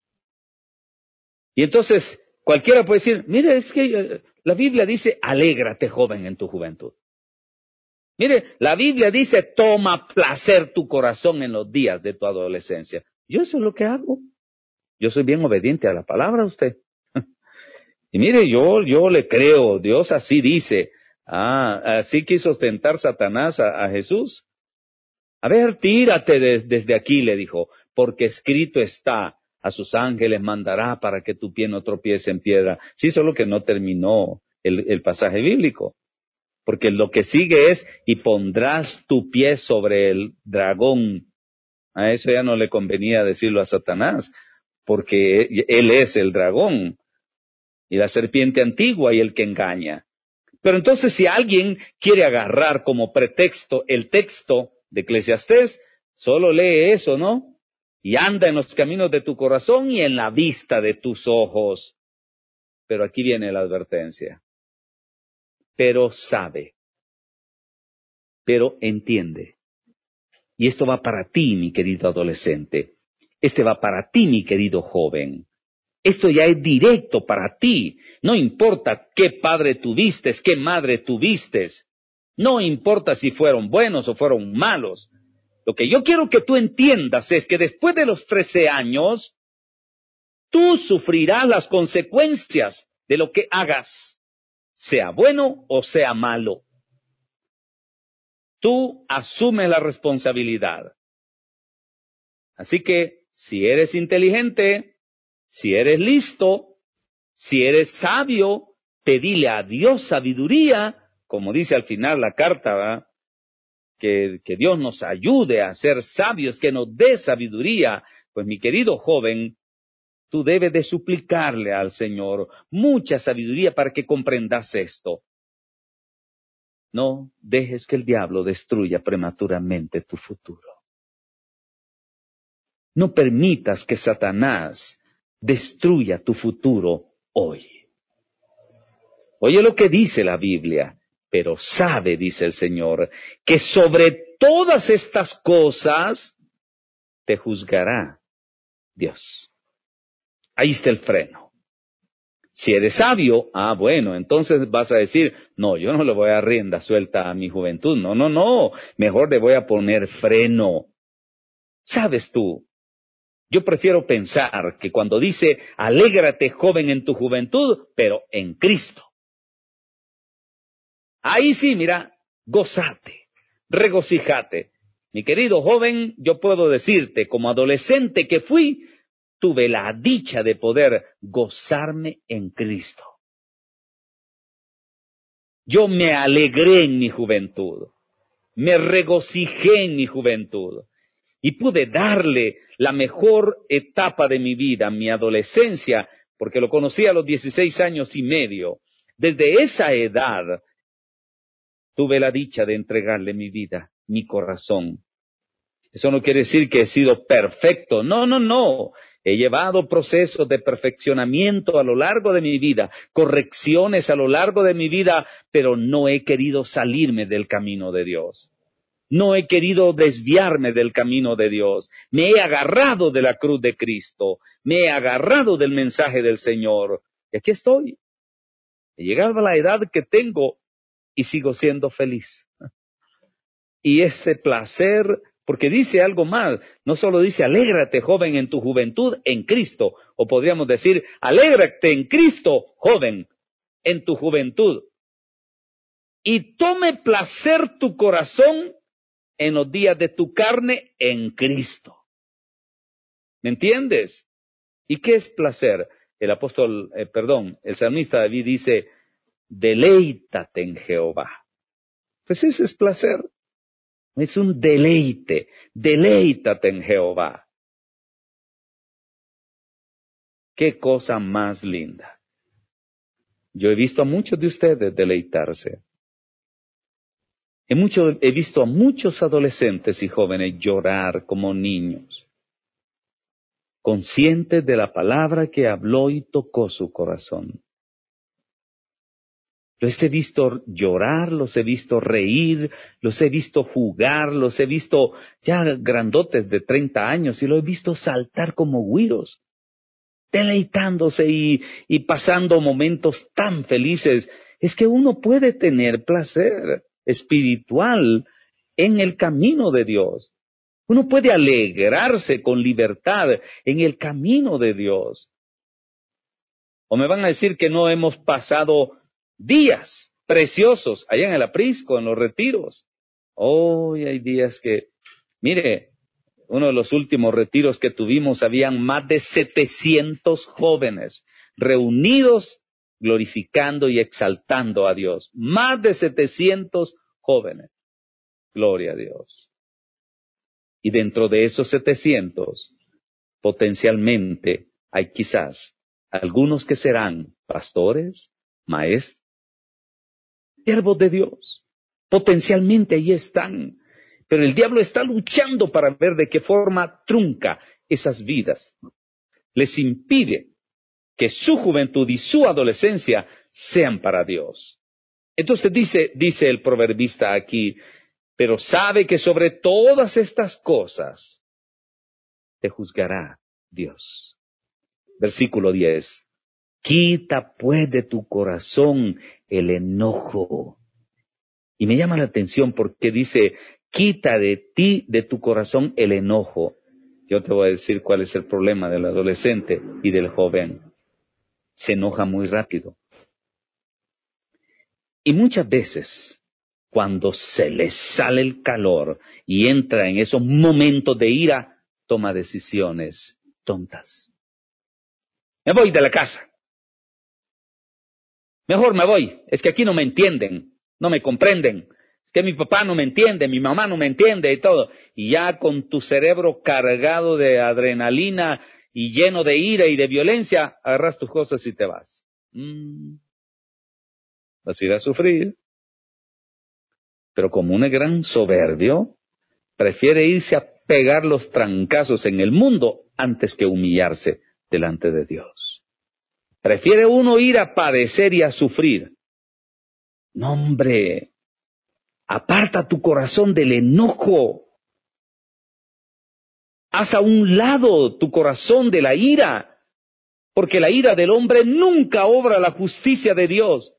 Y entonces, cualquiera puede decir, mire, es que la Biblia dice, alégrate joven en tu juventud. Mire, la Biblia dice, toma placer tu corazón en los días de tu adolescencia. Yo eso es lo que hago. Yo soy bien obediente a la palabra a usted. Y mire, yo le creo, Dios así dice. Así quiso tentar Satanás a Jesús. A ver, tírate desde aquí, le dijo, porque escrito está, a sus ángeles mandará para que tu pie no tropiece en piedra. Sí, solo que no terminó el pasaje bíblico. Porque lo que sigue es, y pondrás tu pie sobre el dragón. A eso ya no le convenía decirlo a Satanás, porque él es el dragón, y la serpiente antigua y el que engaña. Pero entonces si alguien quiere agarrar como pretexto el texto de Eclesiastés, solo lee eso, ¿no? Y anda en los caminos de tu corazón y en la vista de tus ojos. Pero aquí viene la advertencia. Pero sabe. Pero entiende. Y esto va para ti, mi querido adolescente. Este va para ti, mi querido joven. Esto ya es directo para ti. No importa qué padre tuviste, qué madre tuviste. No importa si fueron buenos o fueron malos. Lo que yo quiero que tú entiendas es que después de los 13 años, tú sufrirás las consecuencias de lo que hagas, sea bueno o sea malo. Tú asumes la responsabilidad. Así que, si eres inteligente, Si eres listo, si eres sabio, pedile a Dios sabiduría, como dice al final la carta, ¿verdad? Que Dios nos ayude a ser sabios, que nos dé sabiduría. Pues mi querido joven, tú debes de suplicarle al Señor mucha sabiduría para que comprendas esto. No dejes que el diablo destruya prematuramente tu futuro. No permitas que Satanás destruya tu futuro hoy. Oye lo que dice la Biblia, pero sabe, dice el Señor, que sobre todas estas cosas te juzgará Dios. Ahí está el freno. Si eres sabio, bueno, entonces vas a decir, no, yo no le voy a rienda suelta a mi juventud, no, mejor le voy a poner freno. ¿Sabes tú? Yo prefiero pensar que cuando dice, alégrate joven en tu juventud, pero en Cristo. Ahí sí, mira, gozate, regocijate. Mi querido joven, yo puedo decirte, como adolescente que fui, tuve la dicha de poder gozarme en Cristo. Yo me alegré en mi juventud, me regocijé en mi juventud y pude darle la mejor etapa de mi vida, mi adolescencia, porque lo conocí a los 16 años y medio. Desde esa edad tuve la dicha de entregarle mi vida, mi corazón. Eso no quiere decir que he sido perfecto, no. He llevado procesos de perfeccionamiento a lo largo de mi vida, correcciones a lo largo de mi vida, pero no he querido salirme del camino de Dios. No he querido desviarme del camino de Dios. Me he agarrado de la cruz de Cristo. Me he agarrado del mensaje del Señor. Y aquí estoy. He llegado a la edad que tengo y sigo siendo feliz. Y ese placer, porque dice algo más, no solo dice, alégrate joven en tu juventud en Cristo, o podríamos decir, alégrate en Cristo joven en tu juventud. Y tome placer tu corazón en los días de tu carne en Cristo. ¿Me entiendes? ¿Y qué es placer? El salmista David dice, deleítate en Jehová. Pues ese es placer. Es un deleite. Deleítate en Jehová. Qué cosa más linda. Yo he visto a muchos de ustedes deleitarse. He visto a muchos adolescentes y jóvenes llorar como niños, conscientes de la palabra que habló y tocó su corazón. Los he visto llorar, los he visto reír, los he visto jugar, los he visto ya grandotes de 30 años y los he visto saltar como güiros, deleitándose y pasando momentos tan felices. Es que uno puede tener placer espiritual en el camino de Dios. Uno puede alegrarse con libertad en el camino de Dios. O me van a decir que no hemos pasado días preciosos allá en el aprisco, en los retiros. Hoy hay días que, mire, uno de los últimos retiros que tuvimos, habían más de 700 jóvenes reunidos, glorificando y exaltando a Dios. Más de 700 jóvenes. Gloria a Dios. Y dentro de esos 700, potencialmente, hay quizás algunos que serán pastores, maestros, siervos de Dios. Potencialmente ahí están. Pero el diablo está luchando para ver de qué forma trunca esas vidas. Les impide que su juventud y su adolescencia sean para Dios. Entonces dice el proverbista aquí, pero sabe que sobre todas estas cosas te juzgará Dios. Versículo 10. Quita pues de tu corazón el enojo. Y me llama la atención porque dice, quita de ti, de tu corazón, el enojo. Yo te voy a decir cuál es el problema del adolescente y del joven. Se enoja muy rápido. Y muchas veces, cuando se le sale el calor y entra en esos momentos de ira, toma decisiones tontas. Me voy de la casa. Mejor me voy. Es que aquí no me entienden, no me comprenden. Es que mi papá no me entiende, mi mamá no me entiende y todo. Y ya con tu cerebro cargado de adrenalina y lleno de ira y de violencia, agarras tus cosas y te vas. Vas a ir a sufrir. Pero como un gran soberbio, prefiere irse a pegar los trancazos en el mundo antes que humillarse delante de Dios. Prefiere uno ir a padecer y a sufrir. No, hombre, aparta tu corazón del enojo. Haz a un lado tu corazón de la ira, porque la ira del hombre nunca obra la justicia de Dios.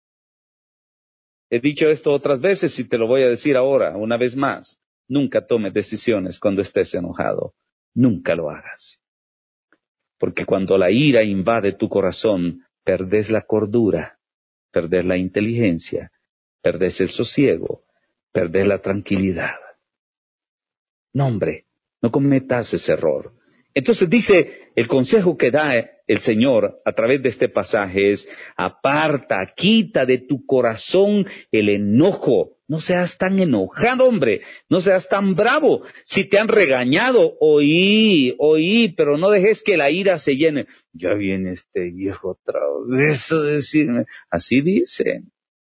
He dicho esto otras veces y te lo voy a decir ahora, una vez más. Nunca tomes decisiones cuando estés enojado. Nunca lo hagas. Porque cuando la ira invade tu corazón, perdés la cordura, perdés la inteligencia, perdés el sosiego, perdés la tranquilidad. No, hombre, no cometas ese error. Entonces dice, el consejo que da el Señor a través de este pasaje es, aparta, quita de tu corazón el enojo. No seas tan enojado, hombre, no seas tan bravo. Si te han regañado, oí, pero no dejes que la ira se llene. Ya viene este viejo otra vez a decirme. Así dice.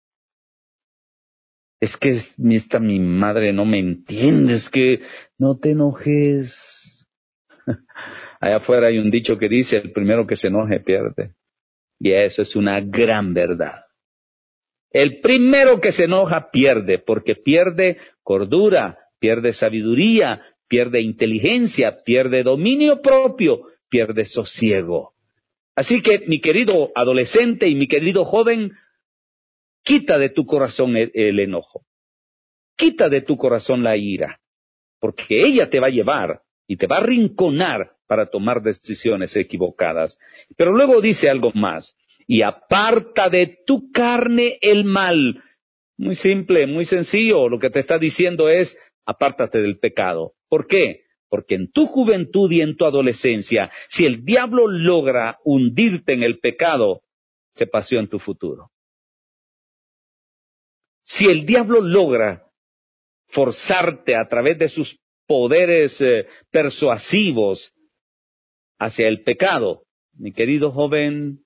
Es que mi madre no me entiende, es que no te enojes. Allá afuera hay un dicho que dice, el primero que se enoje pierde. Y eso es una gran verdad. El primero que se enoja pierde, porque pierde cordura, pierde sabiduría, pierde inteligencia, pierde dominio propio, pierde sosiego. Así que, mi querido adolescente y mi querido joven, quita de tu corazón el enojo. Quita de tu corazón la ira, porque ella te va a llevar y te va a arrinconar para tomar decisiones equivocadas. Pero luego dice algo más, y aparta de tu carne el mal. Muy simple, muy sencillo, lo que te está diciendo es, apártate del pecado. ¿Por qué? Porque en tu juventud y en tu adolescencia, si el diablo logra hundirte en el pecado, se paseó en tu futuro. Si el diablo logra forzarte a través de sus poderes persuasivos hacia el pecado, mi querido joven,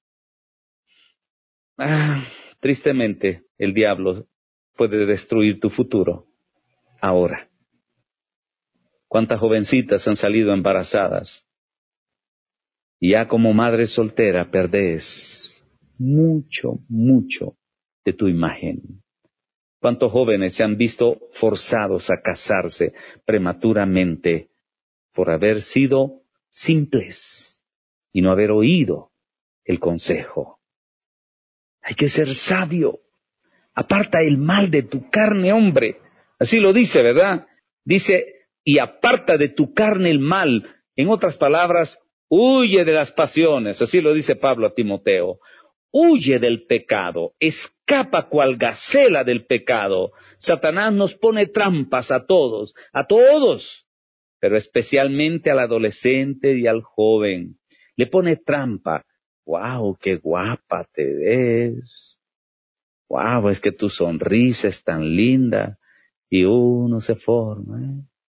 tristemente el diablo puede destruir tu futuro ahora. ¿Cuántas jovencitas han salido embarazadas? Y ya como madre soltera perdés mucho de tu imagen. ¿Cuántos jóvenes se han visto forzados a casarse prematuramente por haber sido simples y no haber oído el consejo? Hay que ser sabio. Aparta el mal de tu carne, hombre. Así lo dice, ¿verdad? Dice, y aparta de tu carne el mal. En otras palabras, huye de las pasiones. Así lo dice Pablo a Timoteo. Huye del pecado, escapa cual gacela del pecado. Satanás nos pone trampas a todos, pero especialmente al adolescente y al joven. Le pone trampa. ¡Wow, qué guapa te ves! ¡Wow, es que tu sonrisa es tan linda! Y uno se forma,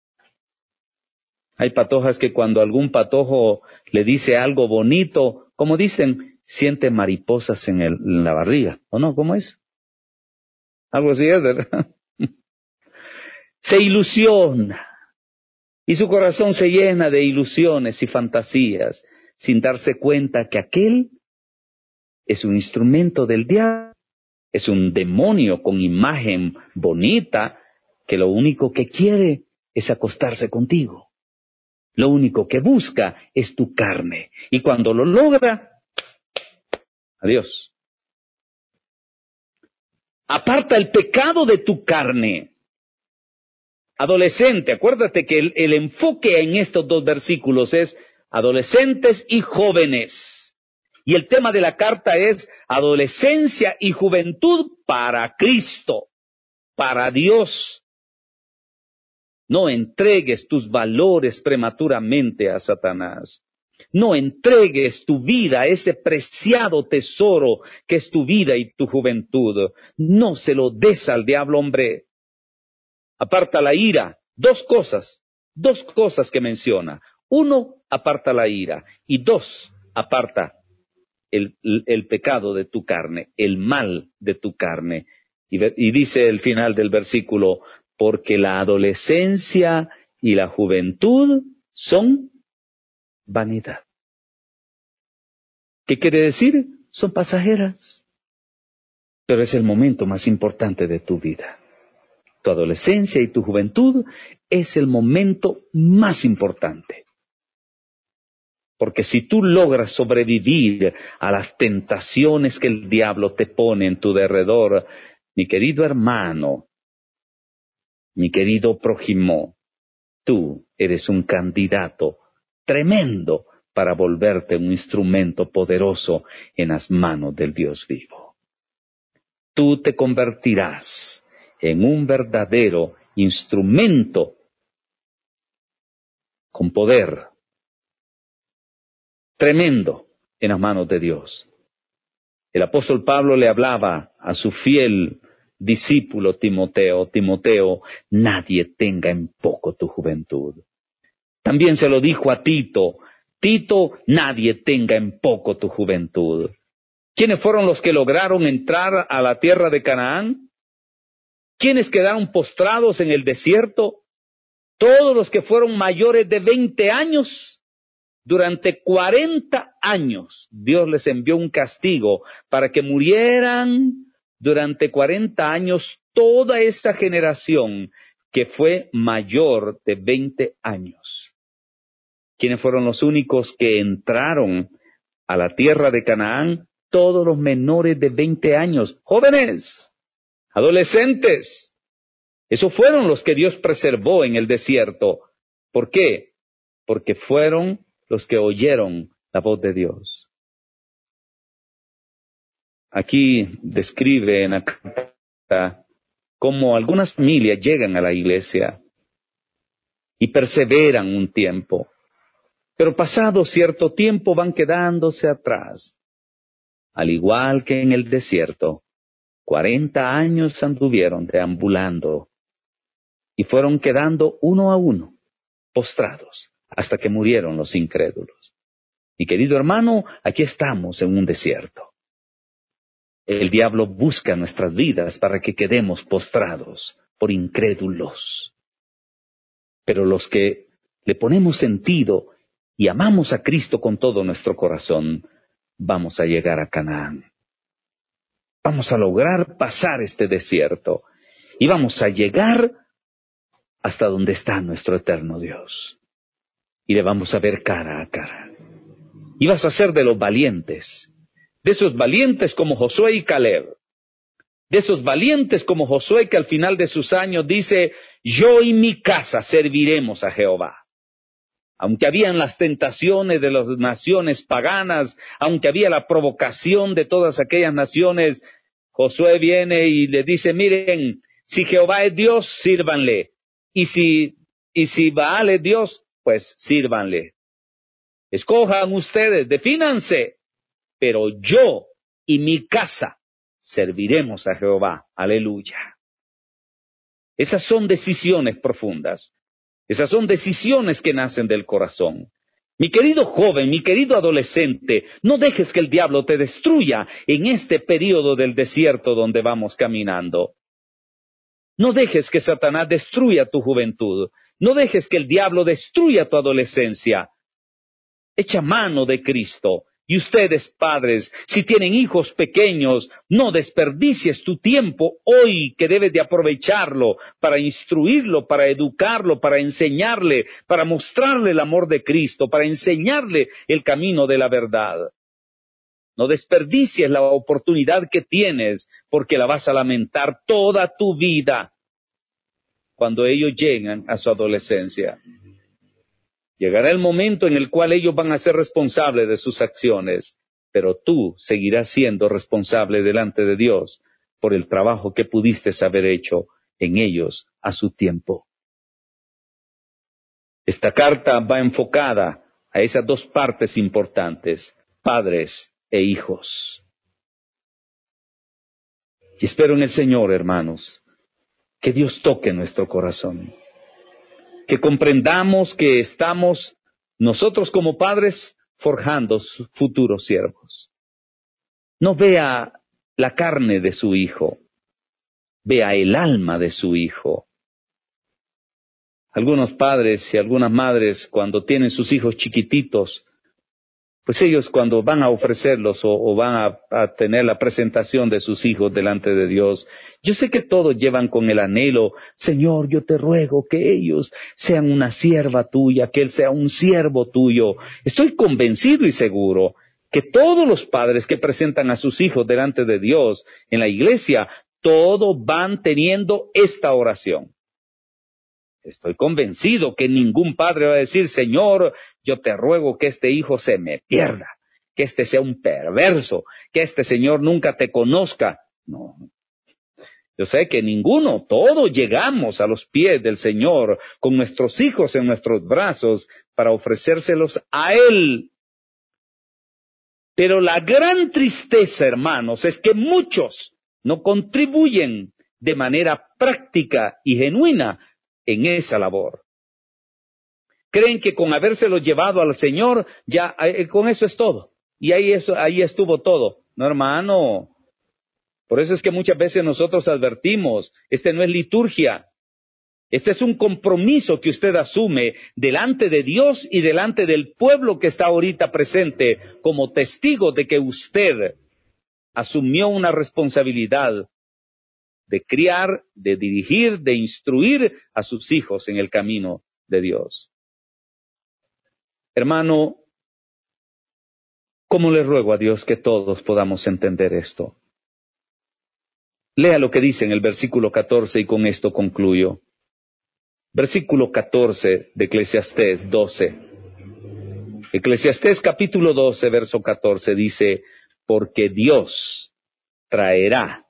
Hay patojas que cuando algún patojo le dice algo bonito, como dicen, siente mariposas en la barriga, ¿o no? ¿Cómo es? Algo así es, ¿verdad? Se ilusiona, y su corazón se llena de ilusiones y fantasías, sin darse cuenta que aquel es un instrumento del diablo, es un demonio con imagen bonita, que lo único que quiere es acostarse contigo. Lo único que busca es tu carne, y cuando lo logra, adiós. Aparta el pecado de tu carne. Adolescente, acuérdate que el enfoque en estos dos versículos es adolescentes y jóvenes. Y el tema de la carta es adolescencia y juventud para Cristo, para Dios. No entregues tus valores prematuramente a Satanás. No entregues tu vida a ese preciado tesoro que es tu vida y tu juventud. No se lo des al diablo, hombre. Aparta la ira. Dos cosas que menciona. Uno, aparta la ira. Y dos, aparta el pecado de tu carne, el mal de tu carne. Y dice el final del versículo, porque la adolescencia y la juventud son vanidad. ¿Qué quiere decir? Son pasajeras. Pero es el momento más importante de tu vida. Tu adolescencia y tu juventud es el momento más importante. Porque si tú logras sobrevivir a las tentaciones que el diablo te pone en tu derredor, mi querido hermano, mi querido prójimo, tú eres un candidato tremendo para volverte un instrumento poderoso en las manos del Dios vivo. Tú te convertirás en un verdadero instrumento con poder tremendo en las manos de Dios. El apóstol Pablo le hablaba a su fiel discípulo Timoteo, Timoteo, nadie tenga en poco tu juventud. También se lo dijo a Tito, Tito, nadie tenga en poco tu juventud. ¿Quiénes fueron los que lograron entrar a la tierra de Canaán? ¿Quiénes quedaron postrados en el desierto? Todos los que fueron mayores de 20 años. Durante 40 años Dios les envió un castigo para que murieran durante 40 años toda esta generación que fue mayor de 20 años. ¿Quiénes fueron los únicos que entraron a la tierra de Canaán? Todos los menores de 20 años, jóvenes, adolescentes. Esos fueron los que Dios preservó en el desierto. ¿Por qué? Porque fueron los que oyeron la voz de Dios. Aquí describe en la carta cómo algunas familias llegan a la iglesia y perseveran un tiempo, pero pasado cierto tiempo van quedándose atrás. Al igual que en el desierto, 40 años anduvieron deambulando y fueron quedando uno a uno, postrados, hasta que murieron los incrédulos. Mi querido hermano, aquí estamos en un desierto. El diablo busca nuestras vidas para que quedemos postrados por incrédulos. Pero los que le ponemos sentido y amamos a Cristo con todo nuestro corazón, vamos a llegar a Canaán. Vamos a lograr pasar este desierto y vamos a llegar hasta donde está nuestro eterno Dios. Y le vamos a ver cara a cara. Y vas a ser de los valientes, de esos valientes como Josué y Caleb, de esos valientes como Josué que al final de sus años dice, yo y mi casa serviremos a Jehová. Aunque habían las tentaciones de las naciones paganas, aunque había la provocación de todas aquellas naciones, Josué viene y le dice, miren, si Jehová es Dios, sírvanle. Y si Baal es Dios, pues sírvanle. Escojan ustedes, defínanse, pero yo y mi casa serviremos a Jehová. Aleluya. Esas son decisiones profundas. Esas son decisiones que nacen del corazón. Mi querido joven, mi querido adolescente, no dejes que el diablo te destruya en este período del desierto donde vamos caminando. No dejes que Satanás destruya tu juventud. No dejes que el diablo destruya tu adolescencia. Echa mano de Cristo. Y ustedes, padres, si tienen hijos pequeños, no desperdicies tu tiempo hoy que debes de aprovecharlo para instruirlo, para educarlo, para enseñarle, para mostrarle el amor de Cristo, para enseñarle el camino de la verdad. No desperdicies la oportunidad que tienes porque la vas a lamentar toda tu vida cuando ellos llegan a su adolescencia. Llegará el momento en el cual ellos van a ser responsables de sus acciones, pero tú seguirás siendo responsable delante de Dios por el trabajo que pudiste haber hecho en ellos a su tiempo. Esta carta va enfocada a esas dos partes importantes, padres e hijos. Y espero en el Señor, hermanos, que Dios toque nuestro corazón, que comprendamos que estamos nosotros como padres forjando futuros siervos. No vea la carne de su hijo, vea el alma de su hijo. Algunos padres y algunas madres, cuando tienen sus hijos chiquititos, pues ellos cuando van a ofrecerlos o van a tener la presentación de sus hijos delante de Dios, yo sé que todos llevan con el anhelo, Señor, yo te ruego que ellos sean una sierva tuya, que él sea un siervo tuyo. Estoy convencido y seguro que todos los padres que presentan a sus hijos delante de Dios en la iglesia, todos van teniendo esta oración. Estoy convencido que ningún padre va a decir, Señor, yo te ruego que este hijo se me pierda, que este sea un perverso, que este Señor nunca te conozca. No, yo sé que ninguno, todos llegamos a los pies del Señor con nuestros hijos en nuestros brazos para ofrecérselos a Él. Pero la gran tristeza, hermanos, es que muchos no contribuyen de manera práctica y genuina en esa labor. Creen que con habérselo llevado al Señor, ya con eso es todo. Y ahí estuvo todo. No, hermano. Por eso es que muchas veces nosotros advertimos, este no es liturgia. Este es un compromiso que usted asume delante de Dios y delante del pueblo que está ahorita presente como testigo de que usted asumió una responsabilidad de criar, de dirigir, de instruir a sus hijos en el camino de Dios. Hermano, ¿cómo le ruego a Dios que todos podamos entender esto? Lea lo que dice en el versículo 14 y con esto concluyo. Versículo 14 de Eclesiastés 12. Eclesiastés capítulo 12, verso 14 dice, porque Dios traerá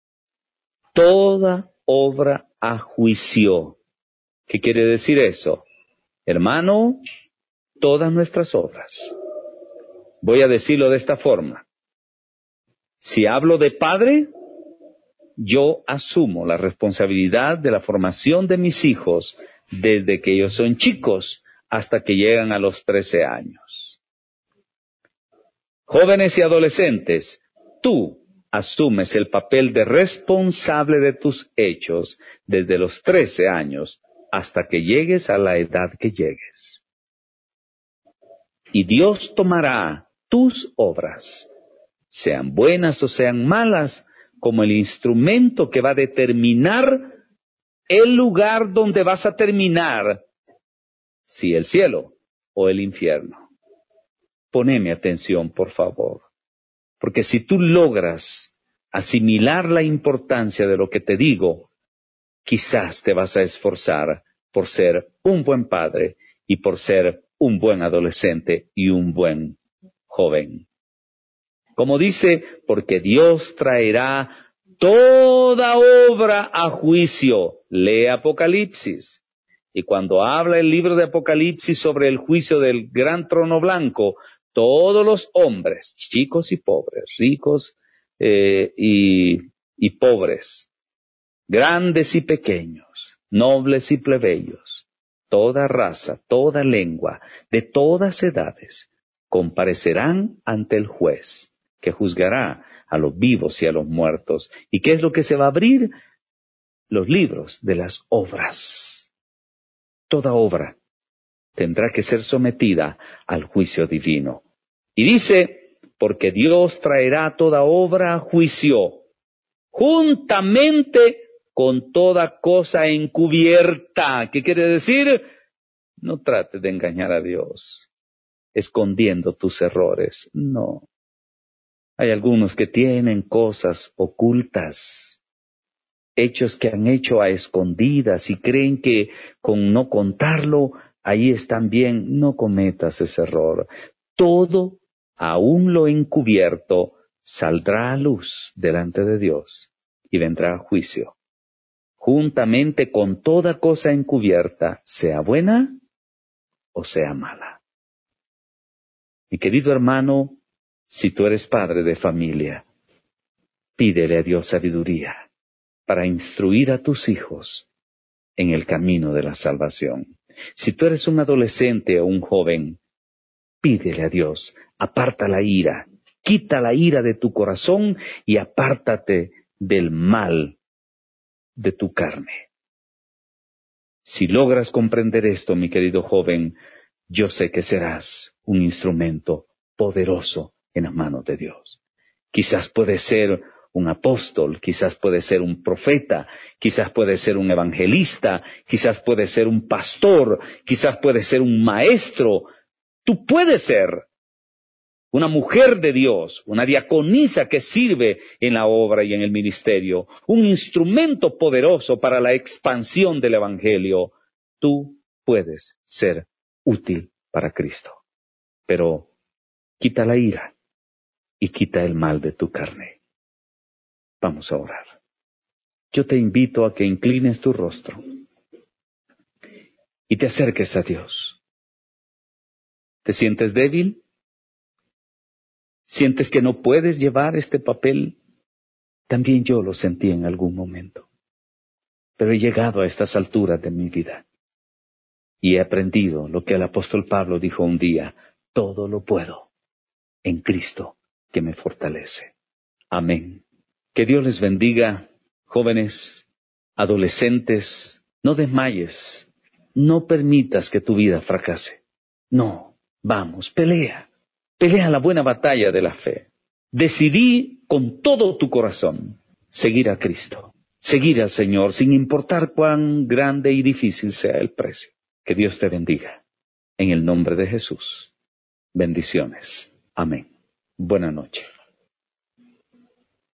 toda obra a juicio. ¿Qué quiere decir eso? Hermano, todas nuestras obras. Voy a decirlo de esta forma. Si hablo de padre, yo asumo la responsabilidad de la formación de mis hijos desde que ellos son chicos hasta que llegan a los 13 años. Jóvenes y adolescentes, tú asumes el papel de responsable de tus hechos desde los 13 años hasta que llegues a la edad que llegues. Y Dios tomará tus obras, sean buenas o sean malas, como el instrumento que va a determinar el lugar donde vas a terminar, si el cielo o el infierno. Poneme atención, por favor. Porque si tú logras asimilar la importancia de lo que te digo, quizás te vas a esforzar por ser un buen padre y por ser un buen adolescente y un buen joven. Como dice, porque Dios traerá toda obra a juicio. Lee Apocalipsis. Y cuando habla el libro de Apocalipsis sobre el juicio del gran trono blanco, todos los hombres, chicos y pobres, ricos y pobres, grandes y pequeños, nobles y plebeyos, toda raza, toda lengua, de todas edades, comparecerán ante el juez, que juzgará a los vivos y a los muertos. ¿Y qué es lo que se va a abrir? Los libros de las obras. Toda obra tendrá que ser sometida al juicio divino. Y dice, porque Dios traerá toda obra a juicio, juntamente con toda cosa encubierta. ¿Qué quiere decir? No trates de engañar a Dios, escondiendo tus errores. No. Hay algunos que tienen cosas ocultas, hechos que han hecho a escondidas y creen que con no contarlo, ahí están bien. No cometas ese error. Todo, aún lo encubierto, saldrá a luz delante de Dios y vendrá a juicio, juntamente con toda cosa encubierta, sea buena o sea mala. Mi querido hermano, si tú eres padre de familia, pídele a Dios sabiduría para instruir a tus hijos en el camino de la salvación. Si tú eres un adolescente o un joven, pídele a Dios, aparta la ira, quita la ira de tu corazón y apártate del mal de tu carne. Si logras comprender esto, mi querido joven, yo sé que serás un instrumento poderoso en las manos de Dios. Quizás puedes ser un apóstol, quizás puedes ser un profeta, quizás puedes ser un evangelista, quizás puedes ser un pastor, quizás puedes ser un maestro. Tú puedes ser una mujer de Dios, una diaconisa que sirve en la obra y en el ministerio, un instrumento poderoso para la expansión del evangelio. Tú puedes ser útil para Cristo, pero quita la ira y quita el mal de tu carne. Vamos a orar. Yo te invito a que inclines tu rostro y te acerques a Dios. ¿Te sientes débil? ¿Sientes que no puedes llevar este papel? También yo lo sentí en algún momento. Pero he llegado a estas alturas de mi vida y he aprendido lo que el apóstol Pablo dijo un día: todo lo puedo en Cristo que me fortalece. Amén. Que Dios les bendiga, jóvenes, adolescentes. No desmayes, no permitas que tu vida fracase. No, vamos, pelea la buena batalla de la fe. Decidí con todo tu corazón seguir a Cristo, seguir al Señor, sin importar cuán grande y difícil sea el precio. Que Dios te bendiga. En el nombre de Jesús. Bendiciones. Amén. Buenas noches.